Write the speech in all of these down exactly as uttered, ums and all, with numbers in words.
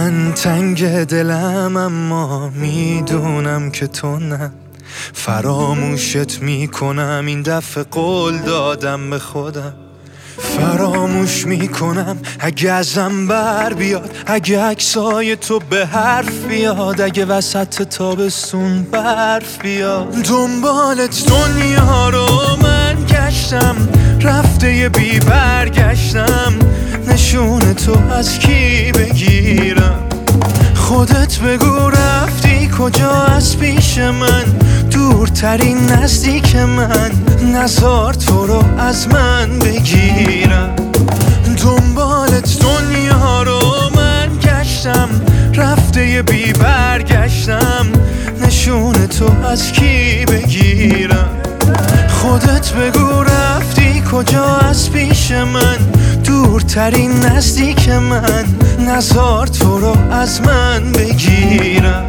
من تنگ دلم اما میدونم که تو نه. فراموشت میکنم این دفعه، قول دادم به خودم. فراموش میکنم اگه ازم بر بیاد، اگه عکسای تو به حرف بیاد، اگه وسط تابستون برف بیاد. دنبالت دنیا رو من گشتم، رفته یه بی برگشتم. نشون تو از کی بگیرم؟ خودت بگو رفتی کجا از پیش من؟ دورترین نزدیک من، نزار تو رو از من بگیرم. دنبالت دنیا رو من گشتم، رفته یه بی برگشتم. نشون تو از کی بگیرم؟ خودت بگو رفتی کجا از پیش من؟ دورترین نزدیک من، نزار تو رو از من بگیرم.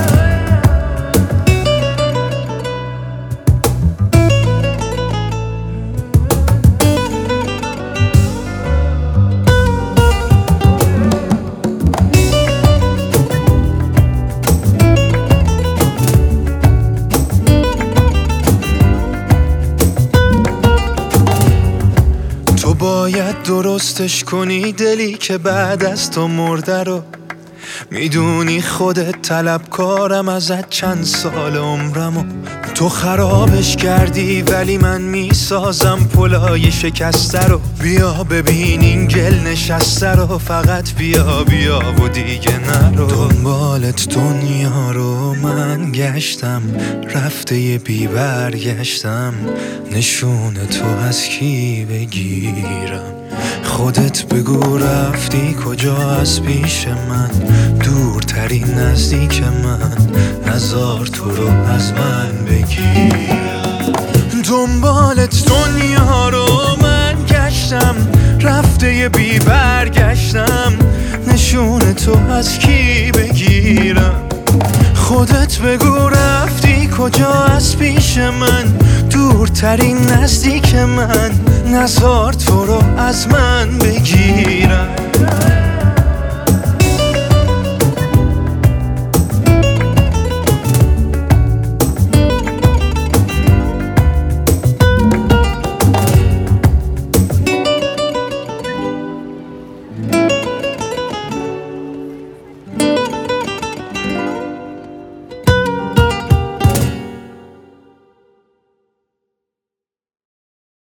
تو باید درستش کنی دلی که بعد از تو مرده رو. میدونی خودت طلبکارم ازت چند سال عمرمو. تو خرابش کردی ولی من میسازم پلای شکسته رو. بیا ببین این گل نشسته رو، فقط بیا بیا و دیگه نرو. دنبالت دنیا رو من گشتم، رفته یه بی برگشتم. نشون تو از کی بگیرم؟ خودت بگو رفتی کجا از پیش من؟ دورترین نزدیک من، نزار تو رو از من بگیرم. دنبالت دنیا رو من گشتم، رفته یه بی برگشتم. نشون تو از کی بگیرم؟ خودت بگو رفتی کجا از پیش من؟ دورترین نزدیک من، نزار تو رو از من بگیرم.